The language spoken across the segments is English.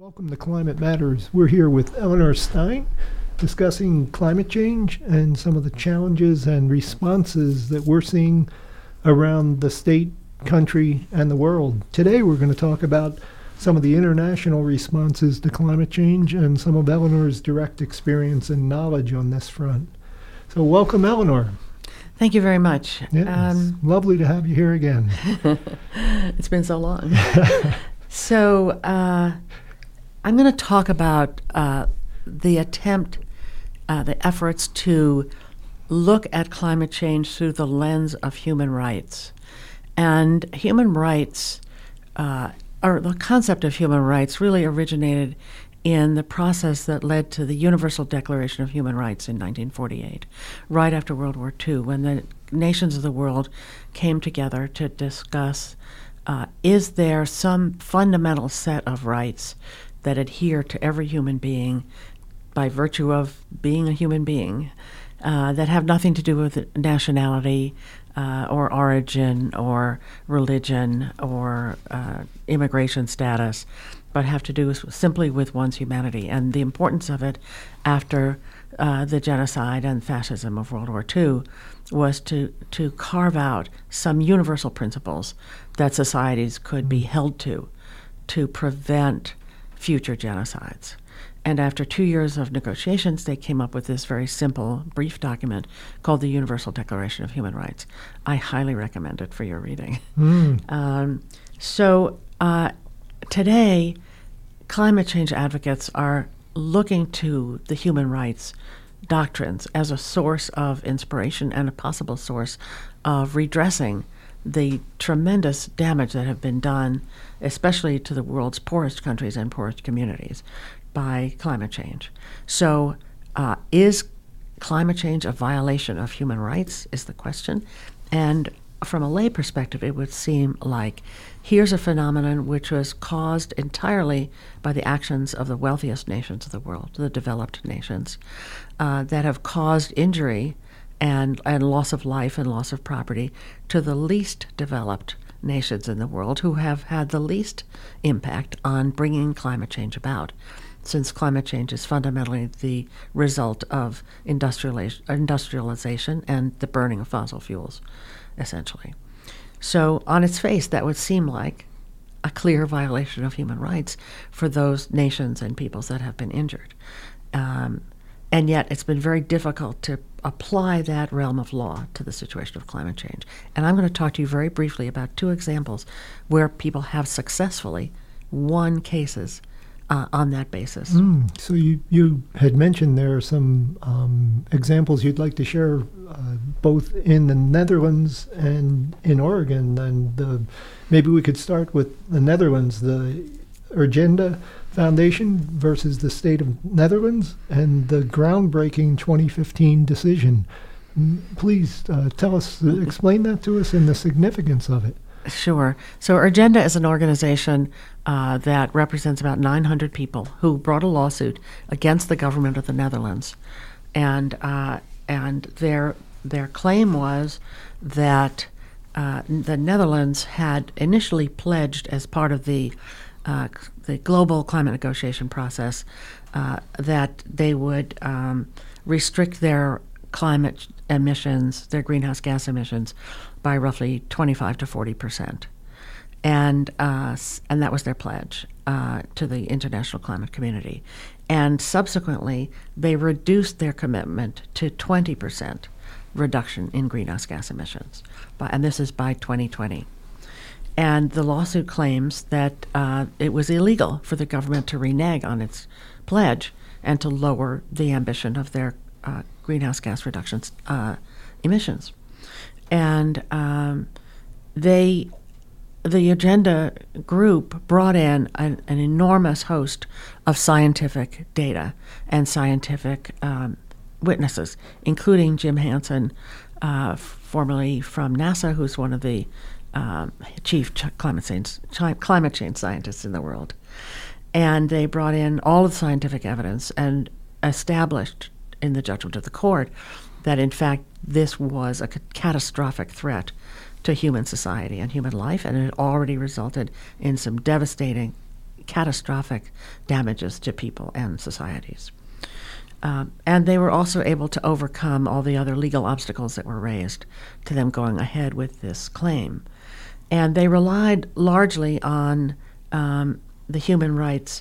Welcome to Climate Matters. We're here with Eleanor Stein discussing climate change and some of the challenges and responses that we're seeing around the state, country, and the world. Today we're going to talk about some of the international responses to climate change and some of Eleanor's direct experience and knowledge on this front. So welcome, Eleanor. Thank you very much. It's lovely to have you here again. It's been so long. So I'm going to talk about the efforts to look at climate change through the lens of human rights. And human rights, or the concept of human rights, really originated in the process that led to the Universal Declaration of Human Rights in 1948, right after World War II, when the nations of the world came together to discuss, is there some fundamental set of rights that adhere to every human being by virtue of being a human being, that have nothing to do with nationality or origin or religion or immigration status, but have to do simply with one's humanity. And the importance of it after the genocide and fascism of World War II was to carve out some universal principles that societies could be held to prevent future genocides. And after 2 years of negotiations, they came up with this very simple, brief document called the Universal Declaration of Human Rights. I highly recommend it for your reading. Today, climate change advocates are looking to the human rights doctrines as a source of inspiration and a possible source of redressing the tremendous damage that have been done, especially to the world's poorest countries and poorest communities, by climate change. So is climate change a violation of human rights is the question. And from a lay perspective, it would seem like here's a phenomenon which was caused entirely by the actions of the wealthiest nations of the world, the developed nations, that have caused injury and loss of life and loss of property to the least developed nations in the world, who have had the least impact on bringing climate change about, since climate change is fundamentally the result of industrialization and the burning of fossil fuels, essentially. So on its face, that would seem like a clear violation of human rights for those nations and peoples that have been injured. And yet it's been very difficult to apply that realm of law to the situation of climate change. And I'm going to talk to you very briefly about two examples where people have successfully won cases on that basis. So you had mentioned there are some examples you'd like to share both in the Netherlands and in Oregon. And maybe we could start with the Netherlands, the Urgenda Foundation versus the State of Netherlands and the groundbreaking 2015 decision. Please explain that to us and the significance of it. Sure. So Urgenda is an organization that represents about 900 people who brought a lawsuit against the government of the Netherlands, and their claim was that the Netherlands had initially pledged, as part of the global climate negotiation process, that they would restrict their climate emissions, their greenhouse gas emissions, by roughly 25 to 40%. And that was their pledge to the international climate community. And subsequently, they reduced their commitment to 20% reduction in greenhouse gas emissions. And this is by 2020. And the lawsuit claims that it was illegal for the government to renege on its pledge and to lower the ambition of their greenhouse gas reductions emissions. And the Urgenda group brought in an enormous host of scientific data and scientific witnesses, including Jim Hansen, formerly from NASA, who's one of the chief climate change scientists in the world. And they brought in all of the scientific evidence and established in the judgment of the court that, in fact, this was a catastrophic threat to human society and human life, and it had already resulted in some devastating catastrophic damages to people and societies. And they were also able to overcome all the other legal obstacles that were raised to them going ahead with this claim. And they relied largely on the human rights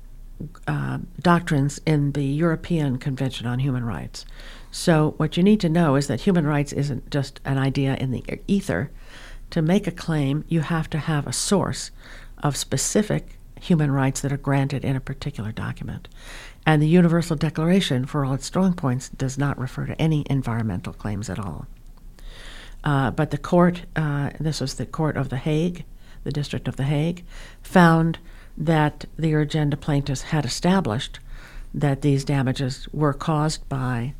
doctrines in the European Convention on Human Rights. So what you need to know is that human rights isn't just an idea in the ether. To make a claim, you have to have a source of specific human rights that are granted in a particular document. And the Universal Declaration, for all its strong points, does not refer to any environmental claims at all. But the court, this was the Court of The Hague, the District of The Hague, found that the Urgenda plaintiffs had established that these damages were caused by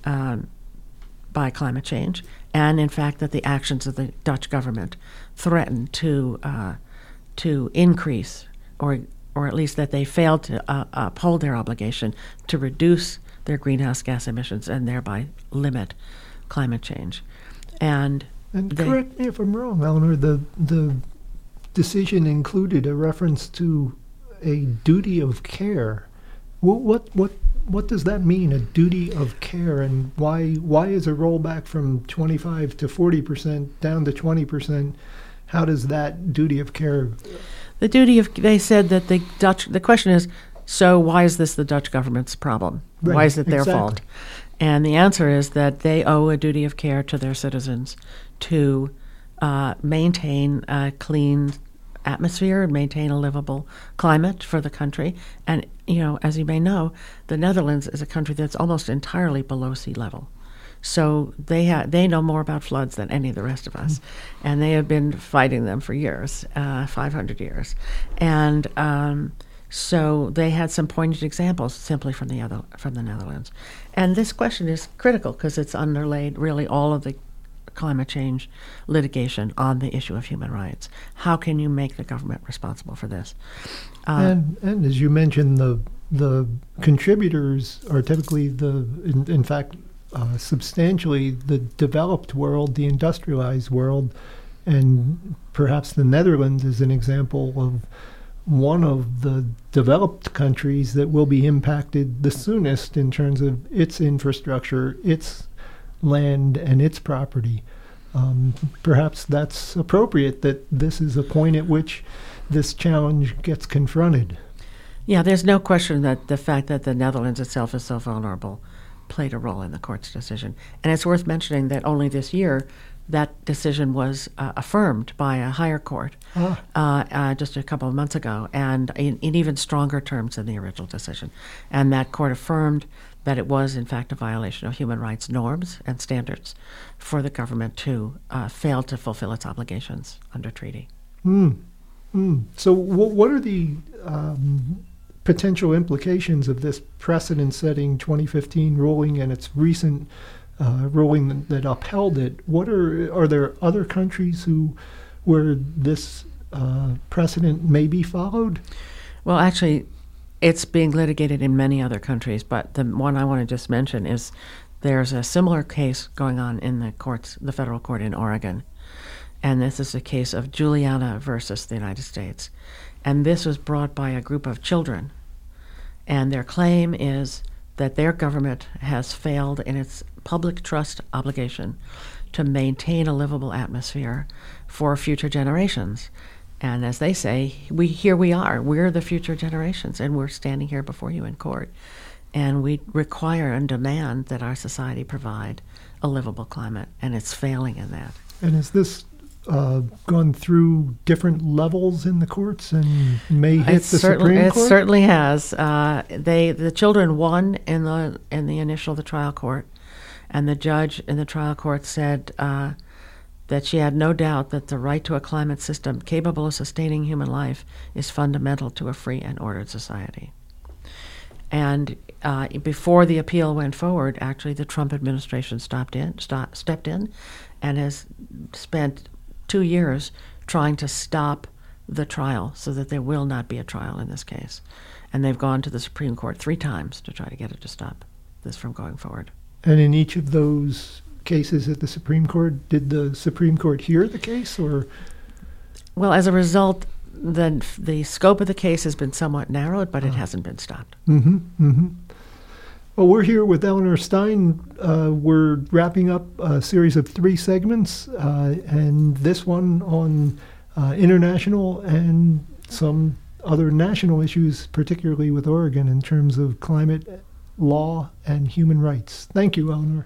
climate change, and in fact that the actions of the Dutch government threatened to increase, or at least that they failed to uphold their obligation to reduce their greenhouse gas emissions and thereby limit climate change. And correct me if I'm wrong, Eleanor, the decision included a reference to a duty of care. What does that mean, a duty of care, and why is a rollback from 25 to 40% down to 20%? How does that duty of care? The duty of, they said that the question is, so why is this the Dutch government's problem? Right, why is it their exactly. fault? And the answer is that they owe a duty of care to their citizens to maintain a clean atmosphere and maintain a livable climate for the country. And, as you may know, the Netherlands is a country that's almost entirely below sea level. So they know more about floods than any of the rest of us. And they have been fighting them for years, 500 years. And so they had some poignant examples simply from the Netherlands. And this question is critical because it's underlaid really all of the climate change litigation on the issue of human rights. How can you make the government responsible for this? And as you mentioned, the contributors are typically in fact, substantially the developed world, the industrialized world, and perhaps the Netherlands is an example of one of the developed countries that will be impacted the soonest in terms of its infrastructure, its land, and its property. Perhaps that's appropriate that this is a point at which this challenge gets confronted. Yeah, there's no question that the fact that the Netherlands itself is so vulnerable played a role in the court's decision. And it's worth mentioning that only this year that decision was affirmed by a higher court just a couple of months ago, and in even stronger terms than the original decision. And that court affirmed that it was, in fact, a violation of human rights norms and standards for the government to fail to fulfill its obligations under treaty. So what are the potential implications of this precedent-setting 2015 ruling and its recent ruling that upheld it? Are there other countries where this precedent may be followed? Well, actually, it's being litigated in many other countries, but the one I want to just mention is there's a similar case going on in the federal court in Oregon. And this is a case of Juliana versus the United States. And this was brought by a group of children. And their claim is that their government has failed in its public trust obligation to maintain a livable atmosphere for future generations. And as they say, we're the future generations, and we're standing here before you in court. And we require and demand that our society provide a livable climate, and it's failing in that. And has this gone through different levels in the courts and may hit the Supreme Court? It certainly has. The children won in the initial trial court, and the judge in the trial court said that she had no doubt that the right to a climate system capable of sustaining human life is fundamental to a free and ordered society. And before the appeal went forward, actually, the Trump administration stepped in and has spent 2 years trying to stop the trial so that there will not be a trial in this case. And they've gone to the Supreme Court 3 times to try to get it to stop this from going forward. And in each of those cases at the Supreme Court, did the Supreme Court hear the case, or? Well, as a result, then the scope of the case has been somewhat narrowed, but it hasn't been stopped. Well, we're here with Eleanor Stein. We're wrapping up a series of 3 segments, and this one on international and some other national issues, particularly with Oregon in terms of climate law and human rights. Thank you, Eleanor.